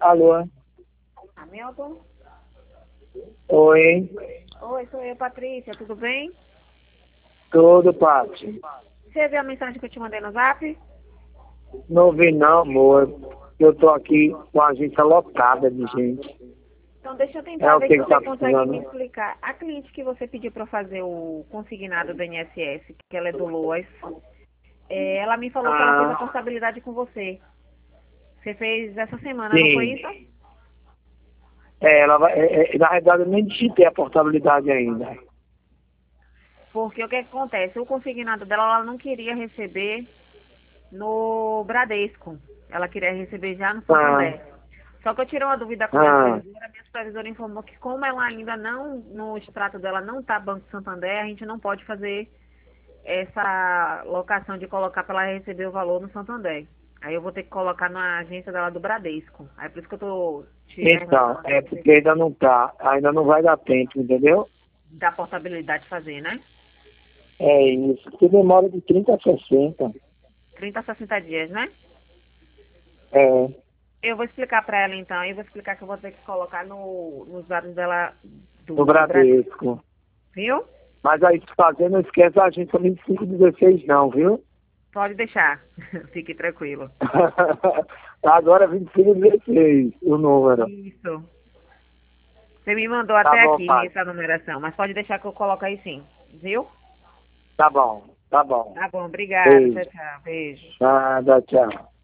Alô? Hamilton? Oi, Oi, sou eu, Patrícia, tudo bem? tudo, Paty? Você viu a mensagem que eu te mandei no Zap? Não vi não, amor. Eu tô aqui com a agência lotada de gente. Então deixa eu É tentar o ver se que você tá consegue me precisando? explicar. A cliente que você pediu para fazer o consignado do INSS, que ela é do Loas, ela me falou que ela fez a Ah, portabilidade com você. Você fez essa semana, não foi sim. isso? Ela vai, na realidade, eu nem digitei a portabilidade ainda. Porque o que acontece? O consignado dela, ela não queria receber no Bradesco. Ela queria receber já no Ah, Santander. Só que eu tirei uma dúvida com ah, a minha supervisora informou que como ela ainda não, no extrato dela não está Banco Santander, a gente não pode fazer essa locação de colocar para ela receber o valor no Santander. Aí eu vou ter que colocar na agência dela do Bradesco. Aí por isso que eu tô te então, perguntando se porque ainda não tá, ainda não vai dar tempo, entendeu? dá portabilidade fazer, né? É isso, porque demora de 30 a 60. 30 a 60 dias, né? É, Eu vou explicar para ela então. Eu vou explicar que eu vou ter que colocar nos dados dela no do Bradesco. Bradesco. Viu? Mas aí, se fazer, não esquece a agência 2516 não, viu? Pode deixar. Fique tranquilo. Agora é 2516 o número. Isso. Você me mandou Tá até bom, aqui Paty. essa numeração, mas pode deixar que eu coloco aí sim. Viu? Tá bom, tá bom. Tá bom, obrigada. Tchau, Beijo. tchau. Beijo. Nada, tchau.